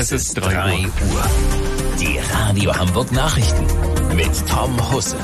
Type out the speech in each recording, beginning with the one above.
Es ist 3 Uhr. Die Radio Hamburg Nachrichten mit Tom Husse.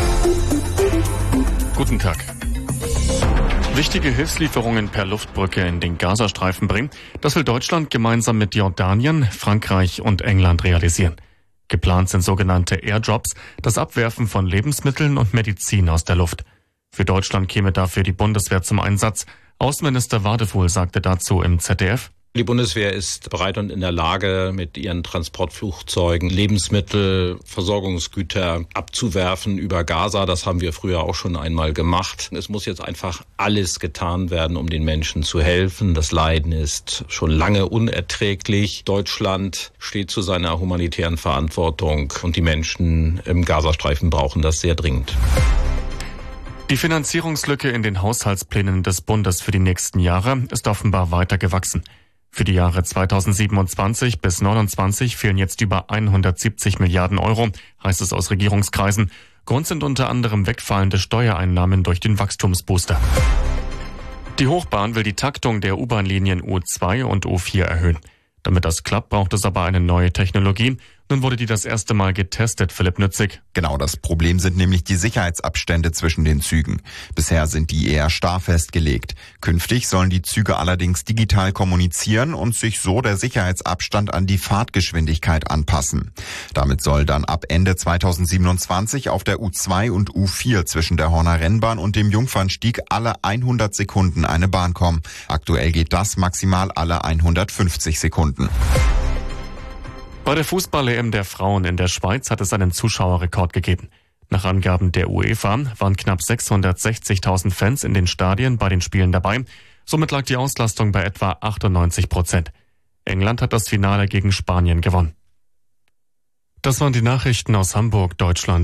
Guten Tag. Wichtige Hilfslieferungen per Luftbrücke in den Gazastreifen bringen, das will Deutschland gemeinsam mit Jordanien, Frankreich und England realisieren. Geplant sind sogenannte Airdrops, das Abwerfen von Lebensmitteln und Medizin aus der Luft. Für Deutschland käme dafür die Bundeswehr zum Einsatz. Außenminister Wadefuhl sagte dazu im ZDF: Die Bundeswehr ist bereit und in der Lage, mit ihren Transportflugzeugen Lebensmittel, Versorgungsgüter abzuwerfen über Gaza. Das haben wir früher auch schon einmal gemacht. Es muss jetzt einfach alles getan werden, um den Menschen zu helfen. Das Leiden ist schon lange unerträglich. Deutschland steht zu seiner humanitären Verantwortung und die Menschen im Gazastreifen brauchen das sehr dringend. Die Finanzierungslücke in den Haushaltsplänen des Bundes für die nächsten Jahre ist offenbar weiter gewachsen. Für die Jahre 2027 bis 2029 fehlen jetzt über 170 Milliarden Euro, heißt es aus Regierungskreisen. Grund sind unter anderem wegfallende Steuereinnahmen durch den Wachstumsbooster. Die Hochbahn will die Taktung der U-Bahn-Linien U2 und U4 erhöhen. Damit das klappt, braucht es aber eine neue Technologie. Nun wurde die das erste Mal getestet, Philipp Nützig. Genau, das Problem sind nämlich die Sicherheitsabstände zwischen den Zügen. Bisher sind die eher starr festgelegt. Künftig sollen die Züge allerdings digital kommunizieren und sich so der Sicherheitsabstand an die Fahrtgeschwindigkeit anpassen. Damit soll dann ab Ende 2027 auf der U2 und U4 zwischen der Horner Rennbahn und dem Jungfernstieg alle 100 Sekunden eine Bahn kommen. Aktuell geht das maximal alle 150 Sekunden. Bei der Fußball-EM der Frauen in der Schweiz hat es einen Zuschauerrekord gegeben. Nach Angaben der UEFA waren knapp 660.000 Fans in den Stadien bei den Spielen dabei. Somit lag die Auslastung bei etwa 98%. England hat das Finale gegen Spanien gewonnen. Das waren die Nachrichten aus Hamburg, Deutschland.